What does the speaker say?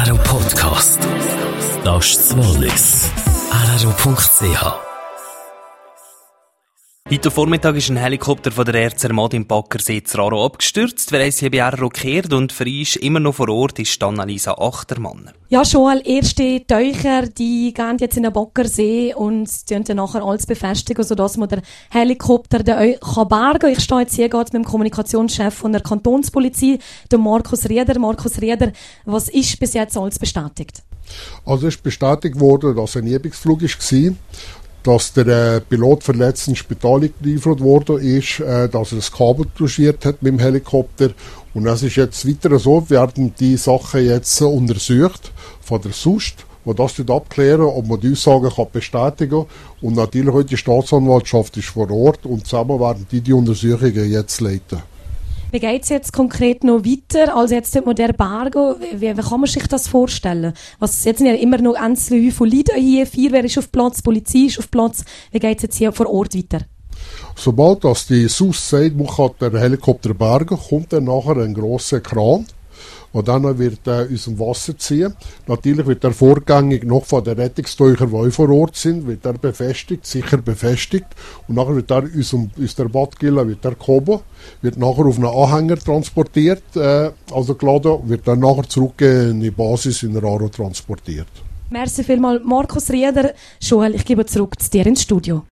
RRO Podcast. Das ist das Wallis. RRO.ch. Heute Vormittag ist ein Helikopter von der Air Zermatt im Baggersee zu Raro abgestürzt. Wer uns hier bei RRO gekehrt und für uns immer noch vor Ort ist Annalisa Achtermann. Ja, Joel, erste Taucher, die gehen jetzt in den Baggersee und dann nachher alles befestigen, sodass man den Helikopter bergen kann. Ich stehe jetzt hier gerade mit dem Kommunikationschef von der Kantonspolizei, dem Markus Rieder. Markus Rieder, was ist bis jetzt alles bestätigt? Also ist bestätigt worden, dass ein Übungsflug war, dass der Pilot verletzt ins Spital geliefert worden ist, dass er das Kabel touchiert hat mit dem Helikopter. Und es ist jetzt weiter so, werden die Sachen jetzt untersucht von der SUST, die das abklären, ob man die Aussagen bestätigen kann. Und natürlich heute die Staatsanwaltschaft ist vor Ort und zusammen werden die Untersuchungen jetzt leiten. Wie geht es jetzt konkret noch weiter? Also jetzt tut man der Bergo, wie kann man sich das vorstellen? Jetzt sind ja immer noch einzelne von Leuten hier, Feuerwehr ist auf Platz, Polizei ist auf Platz. Wie geht es jetzt hier vor Ort weiter? Sobald das die SUS sagt, man kann den Helikopter bergen, kommt dann nachher ein grosser Kran, der dann wird aus dem Wasser ziehen. Natürlich wird der vorgängig noch von den Rettungstauchern, die vor Ort sind, wird er befestigt, sicher befestigt. Und nachher wird er aus der Badgille gehoben, wird nachher auf einen Anhänger transportiert, also geladen, wird dann nachher zurück in die Basis in Raro transportiert. Merci vielmals, Markus Rieder. Joel, ich gebe zurück zu dir ins Studio.